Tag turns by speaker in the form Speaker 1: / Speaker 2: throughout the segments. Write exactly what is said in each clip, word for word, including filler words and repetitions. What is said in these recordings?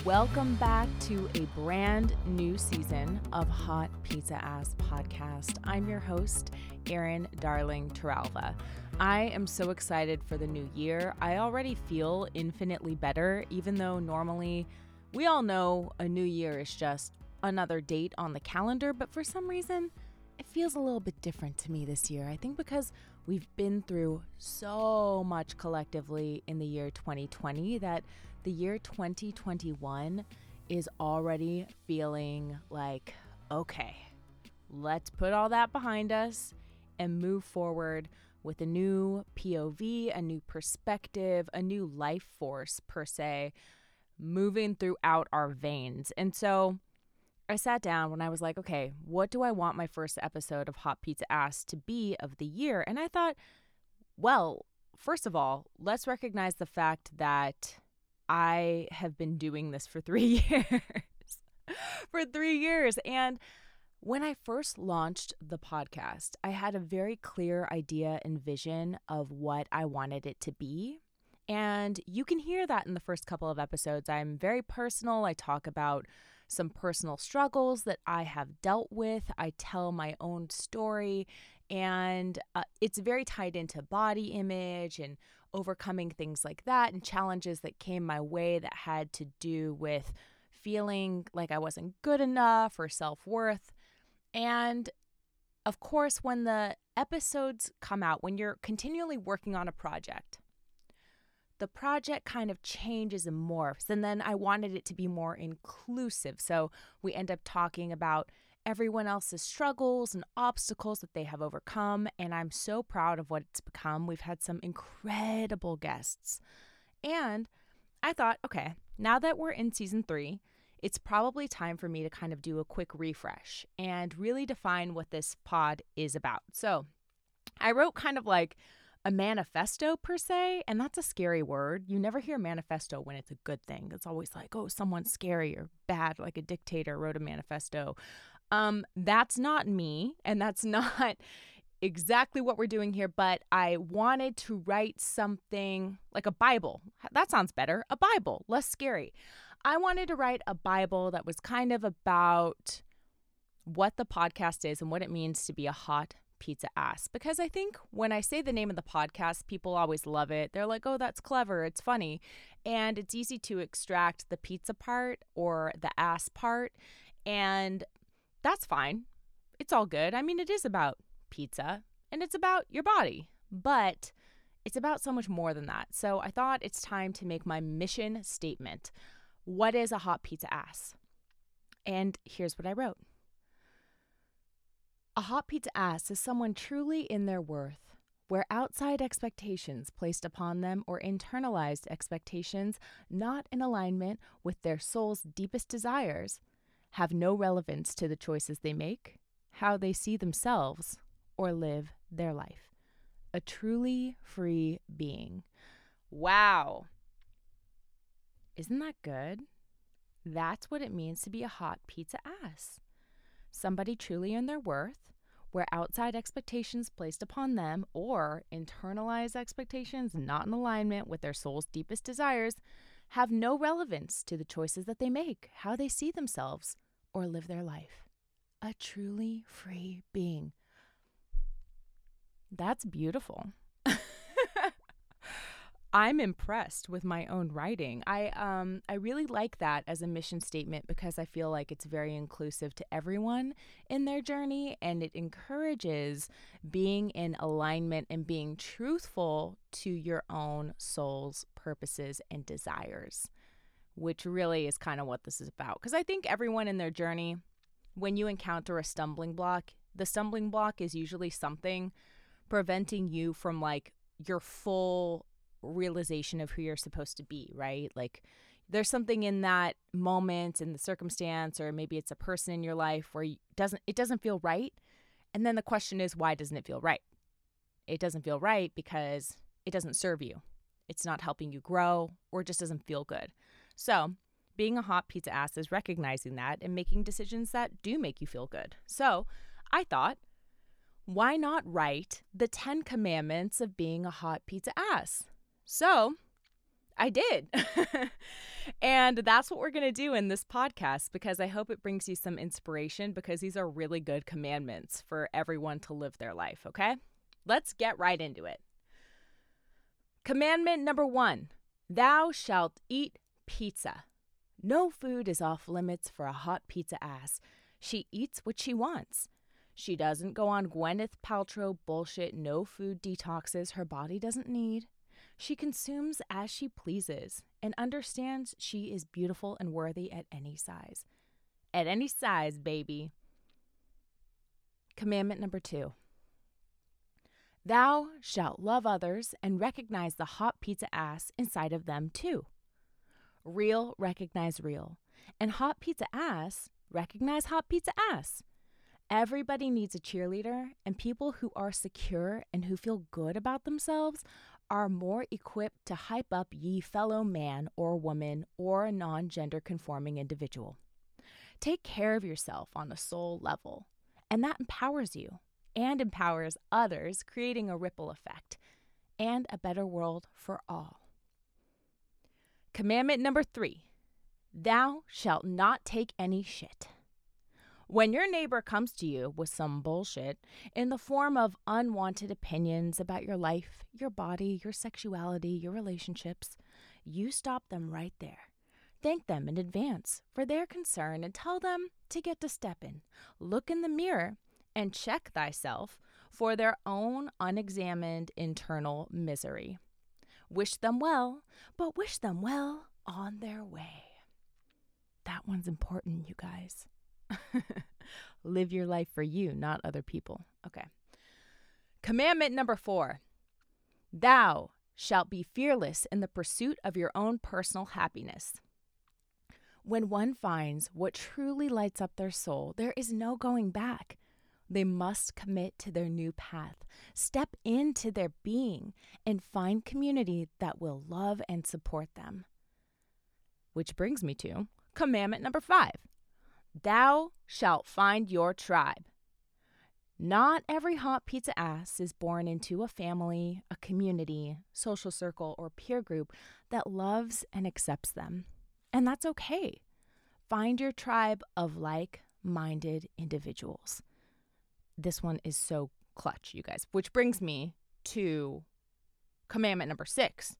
Speaker 1: Welcome back to a brand new season of Hot Pizza Ass Podcast. I'm your host, Erin Darling Turalva. I am so excited for the new year. I already feel infinitely better, even though normally we all know a new year is just another date on the calendar, but for some reason, it feels a little bit different to me this year. I think because we've been through so much collectively in the year twenty twenty that the year twenty twenty-one is already feeling like, okay, let's put all that behind us and move forward with a new P O V, a new perspective, a new life force per se, moving throughout our veins. And so I sat down when I was like, okay, what do I want my first episode of Hot Pizza Ass to be of the year? And I thought, well, first of all, let's recognize the fact that I have been doing this for three years. for three years. And when I first launched the podcast, I had a very clear idea and vision of what I wanted it to be. And you can hear that in the first couple of episodes. I'm very personal. I talk about some personal struggles that I have dealt with. I tell my own story, and uh, it's very tied into body image and overcoming things like that and challenges that came my way that had to do with feeling like I wasn't good enough or self-worth. And of course, when the episodes come out, when you're continually working on a project, the project kind of changes and morphs. And then I wanted it to be more inclusive. So we end up talking about everyone else's struggles and obstacles that they have overcome. And I'm so proud of what it's become. We've had some incredible guests. And I thought, okay, now that we're in season three, it's probably time for me to kind of do a quick refresh and really define what this pod is about. So I wrote kind of like a manifesto per se, and that's a scary word. You never hear manifesto when it's a good thing. It's always like, oh, someone scary or bad, like a dictator wrote a manifesto. Um, that's not me, and that's not exactly what we're doing here, but I wanted to write something like a Bible. That sounds better. A Bible, less scary. I wanted to write a Bible that was kind of about what the podcast is and what it means to be a hot pizza ass. Because I think when I say the name of the podcast, people always love it. They're like, oh, that's clever. It's funny. And it's easy to extract the pizza part or the ass part. And that's fine. It's all good. I mean, it is about pizza and it's about your body, but it's about so much more than that. So I thought it's time to make my mission statement. What is a hot pizza ass? And here's what I wrote. A hot pizza ass is someone truly in their worth, where outside expectations placed upon them or internalized expectations not in alignment with their soul's deepest desires have no relevance to the choices they make, how they see themselves, or live their life. A truly free being. Wow. Isn't that good? That's what it means to be a hot pizza ass. Somebody truly in their worth, where outside expectations placed upon them or internalized expectations not in alignment with their soul's deepest desires have no relevance to the choices that they make, how they see themselves, or live their life. A truly free being. That's beautiful. I'm impressed with my own writing. I um I really like that as a mission statement because I feel like it's very inclusive to everyone in their journey, and it encourages being in alignment and being truthful to your own soul's purposes and desires, which really is kind of what this is about. Because I think everyone in their journey, when you encounter a stumbling block, the stumbling block is usually something preventing you from like your full realization of who you're supposed to be, right? Like there's something in that moment, in the circumstance, or maybe it's a person in your life where you doesn't it doesn't feel right. And then the question is, why doesn't it feel right? It doesn't feel right because it doesn't serve you. It's not helping you grow, or it just doesn't feel good. So being a hot pizza ass is recognizing that and making decisions that do make you feel good. So I thought, why not write the ten commandments of being a hot pizza ass? So I did. And that's what we're going to do in this podcast, because I hope it brings you some inspiration, because these are really good commandments for everyone to live their life, okay? Let's get right into it. Commandment number one, thou shalt eat pizza. No food is off limits for a hot pizza ass. She eats what she wants. She doesn't go on Gwyneth Paltrow bullshit no food detoxes her body doesn't need. She consumes as she pleases and understands she is beautiful and worthy at any size. At any size, baby. Commandment number two. Thou shalt love others and recognize the hot pizza ass inside of them too. Real recognize real. And hot pizza ass recognize hot pizza ass. Everybody needs a cheerleader, and people who are secure and who feel good about themselves are more equipped to hype up ye fellow man or woman or non-gender conforming individual. Take care of yourself on a soul level, and that empowers you and empowers others, creating a ripple effect and a better world for all. Commandment number three, thou shalt not take any shit. When your neighbor comes to you with some bullshit in the form of unwanted opinions about your life, your body, your sexuality, your relationships, you stop them right there. Thank them in advance for their concern and tell them to get to steppin'. Look in the mirror and check thyself for their own unexamined internal misery. Wish them well, but wish them well on their way. That one's important, you guys. Live your life for you, not other people. Okay. Commandment number four. Thou shalt be fearless in the pursuit of your own personal happiness. When one finds what truly lights up their soul, there is no going back. They must commit to their new path, step into their being, and find community that will love and support them. Which brings me to commandment number five. Thou shalt find your tribe. Not every hot pizza ass is born into a family, a community, social circle, or peer group that loves and accepts them. And that's okay. Find your tribe of like-minded individuals. This one is so clutch, you guys. Which brings me to commandment number six.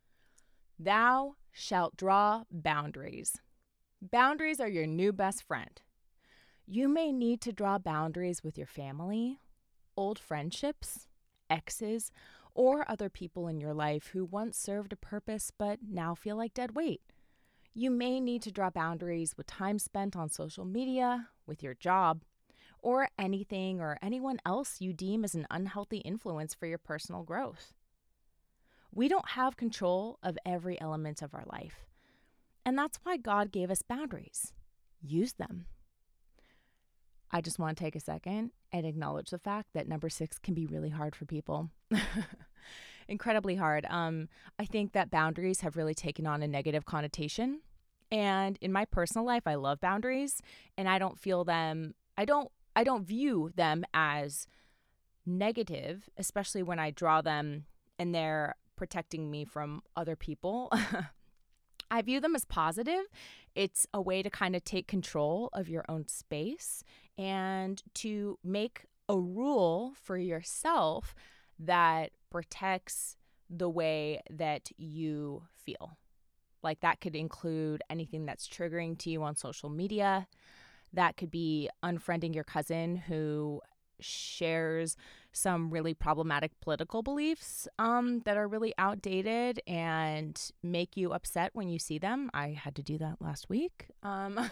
Speaker 1: Thou shalt draw boundaries. Boundaries are your new best friend. You may need to draw boundaries with your family, old friendships, exes, or other people in your life who once served a purpose but now feel like dead weight. You may need to draw boundaries with time spent on social media, with your job, or anything or anyone else you deem as an unhealthy influence for your personal growth. We don't have control of every element of our life. And that's why God gave us boundaries. Use them. I just want to take a second and acknowledge the fact that number six can be really hard for people. Incredibly hard. Um, I think that boundaries have really taken on a negative connotation. And in my personal life, I love boundaries, and I don't feel them, I don't, I don't view them as negative, especially when I draw them and they're protecting me from other people. I view them as positive. It's a way to kind of take control of your own space and to make a rule for yourself that protects the way that you feel. Like that could include anything that's triggering to you on social media. That could be unfriending your cousin who shares some really problematic political beliefs um, that are really outdated and make you upset when you see them. I had to do that last week. Um,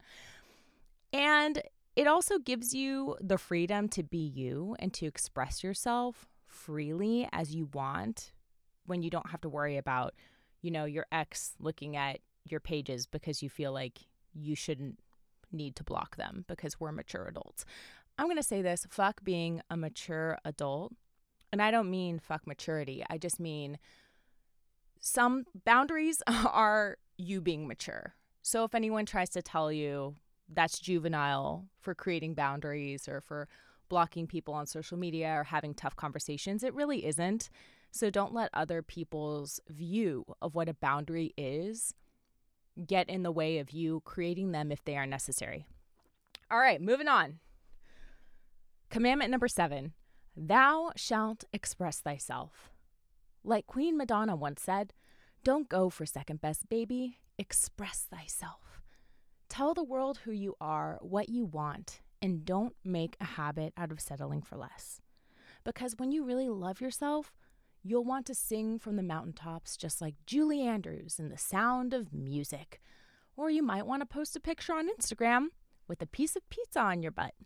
Speaker 1: and it also gives you the freedom to be you and to express yourself freely as you want when you don't have to worry about, you know, your ex looking at your pages because you feel like you shouldn't need to block them because we're mature adults. I'm going to say this, fuck being a mature adult. And I don't mean fuck maturity. I just mean some boundaries are you being mature. So if anyone tries to tell you that's juvenile for creating boundaries or for blocking people on social media or having tough conversations, it really isn't. So don't let other people's view of what a boundary is get in the way of you creating them if they are necessary. All right, moving on. Commandment number seven, thou shalt express thyself. Like Queen Madonna once said, don't go for second best, baby. Express thyself. Tell the world who you are, what you want, and don't make a habit out of settling for less. Because when you really love yourself, you'll want to sing from the mountaintops just like Julie Andrews in The Sound of Music. Or you might want to post a picture on Instagram with a piece of pizza on your butt.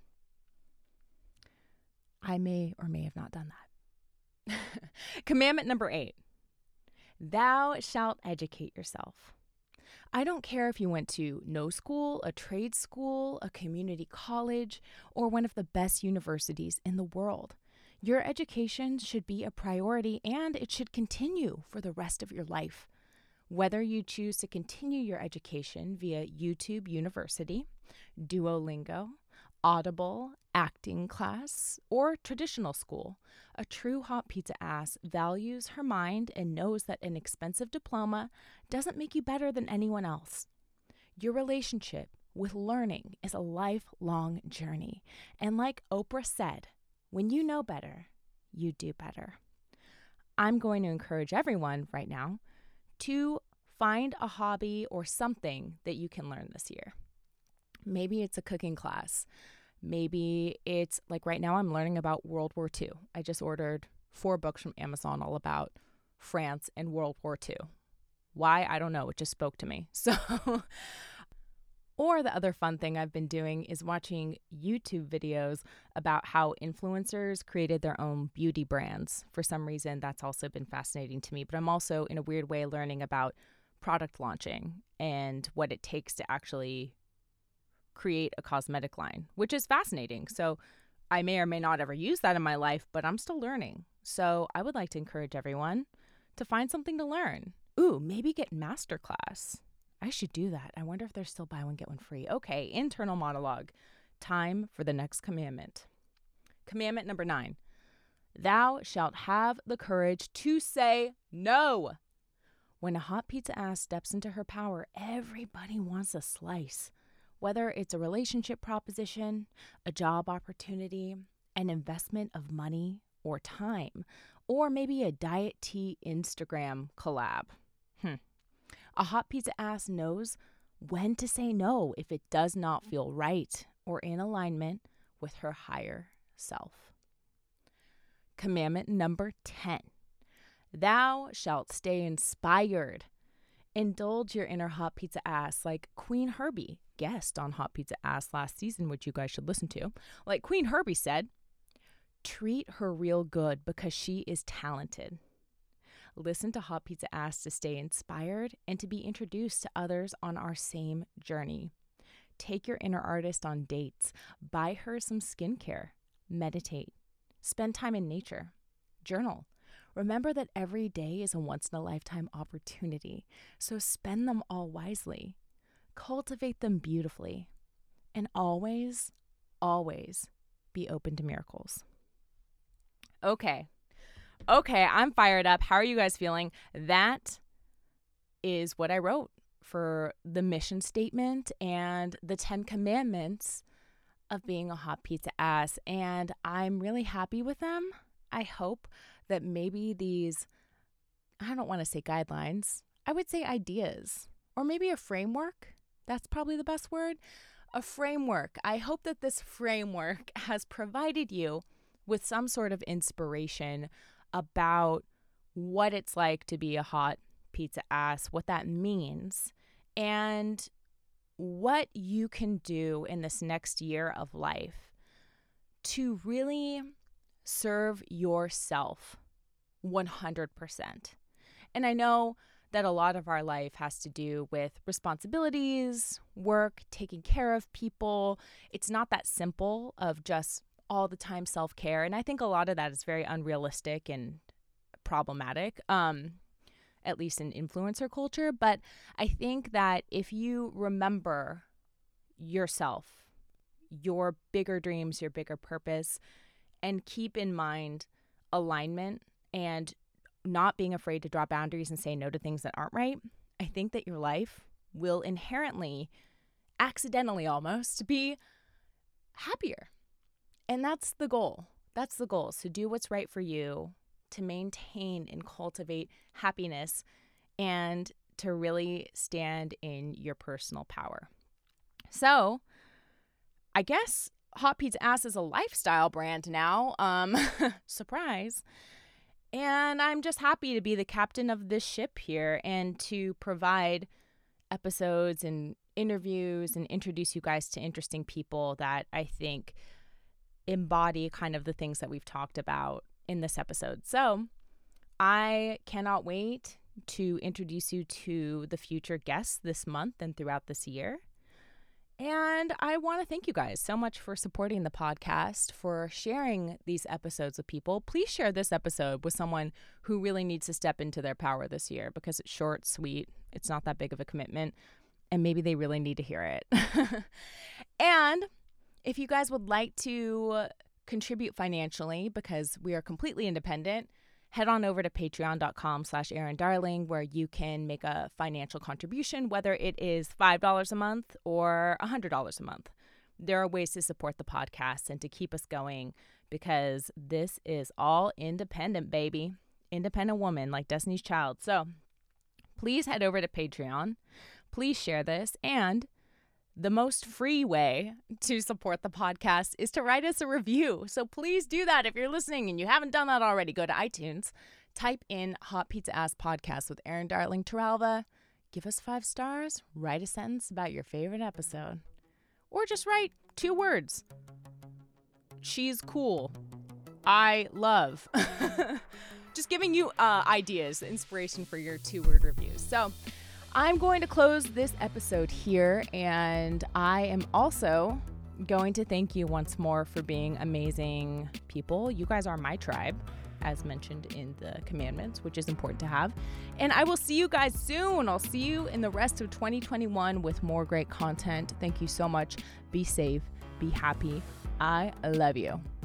Speaker 1: I may or may have not done that. Commandment number eight, thou shalt educate yourself. I don't care if you went to no school, a trade school, a community college, or one of the best universities in the world. Your education should be a priority and it should continue for the rest of your life. Whether you choose to continue your education via YouTube University, Duolingo, Audible, acting class, or traditional school, a true hot pizza ass values her mind and knows that an expensive diploma doesn't make you better than anyone else. Your relationship with learning is a lifelong journey. And like Oprah said, when you know better, you do better. I'm going to encourage everyone right now to find a hobby or something that you can learn this year. Maybe it's a cooking class. Maybe it's like right now I'm learning about World War Two. I just ordered four books from Amazon all about France and World War Two. Why? I don't know. It just spoke to me. So, or the other fun thing I've been doing is watching YouTube videos about how influencers created their own beauty brands. For some reason, that's also been fascinating to me. But I'm also, in a weird way, learning about product launching and what it takes to actually create a cosmetic line, which is fascinating. So I may or may not ever use that in my life, but I'm still learning. So I would like to encourage everyone to find something to learn. Ooh, maybe get masterclass. I should do that. I wonder if there's still buy one, get one free. Okay, internal monologue. Time for the next commandment. Commandment number nine. Thou shalt have the courage to say no. When a hot pizza ass steps into her power, everybody wants a slice. Whether it's a relationship proposition, a job opportunity, an investment of money or time, or maybe a diet tea Instagram collab. Hmm. A hot pizza ass knows when to say no if it does not feel right or in alignment with her higher self. Commandment number ten. Thou shalt stay inspired. Indulge your inner hot pizza ass like Queen Herbie, guest on Hot Pizza Ass last season, which you guys should listen to. Like Queen Herbie said, treat her real good because she is talented. Listen to Hot Pizza Ass to stay inspired and to be introduced to others on our same journey. Take your inner artist on dates. Buy her some skincare. Meditate. Spend time in nature. Journal. Remember that every day is a once-in-a-lifetime opportunity, so spend them all wisely. Cultivate them beautifully. And always, always be open to miracles. Okay. Okay, I'm fired up. How are you guys feeling? That is what I wrote for the mission statement and the Ten Commandments of being a hot pizza ass. And I'm really happy with them. I hope that maybe these, I don't want to say guidelines, I would say ideas, or maybe a framework. That's probably the best word. A framework. I hope that this framework has provided you with some sort of inspiration about what it's like to be a hot pizza ass, what that means, and what you can do in this next year of life to really serve yourself one hundred percent. And I know that a lot of our life has to do with responsibilities, work, taking care of people. It's not that simple of just all the time self-care. And I think a lot of that is very unrealistic and problematic, um, at least in influencer culture. But I think that if you remember yourself, your bigger dreams, your bigger purpose, and keep in mind alignment and not being afraid to draw boundaries and say no to things that aren't right, I think that your life will inherently, accidentally almost, be happier. And that's the goal. That's the goal, is to do what's right for you, to maintain and cultivate happiness, and to really stand in your personal power. So I guess Hot Pizza Ass is a lifestyle brand now. Um, surprise. And I'm just happy to be the captain of this ship here and to provide episodes and interviews and introduce you guys to interesting people that I think embody kind of the things that we've talked about in this episode. So I cannot wait to introduce you to the future guests this month and throughout this year. And I want to thank you guys so much for supporting the podcast, for sharing these episodes with people. Please share this episode with someone who really needs to step into their power this year, because it's short, sweet, it's not that big of a commitment, and maybe they really need to hear it. And if you guys would like to contribute financially, because we are completely independent, head on over to patreon.com slash Erin Darling, where you can make a financial contribution, whether it is five dollars a month or one hundred dollars a month. There are ways to support the podcast and to keep us going, because this is all independent, baby. Independent woman like Destiny's Child. So please head over to Patreon. Please share this. And the most free way to support the podcast is to write us a review. So please do that if you're listening and you haven't done that already. Go to iTunes, type in Hot Pizza Ass Podcast with Erin Darling Turalva. Give us five stars, write a sentence about your favorite episode. Or just write two words. She's cool. I love. Just giving you uh, ideas, inspiration for your two-word reviews. So I'm going to close this episode here, and I am also going to thank you once more for being amazing people. You guys are my tribe, as mentioned in the commandments, which is important to have. And I will see you guys soon. I'll see you in the rest of twenty twenty-one with more great content. Thank you so much. Be safe. Be happy. I love you.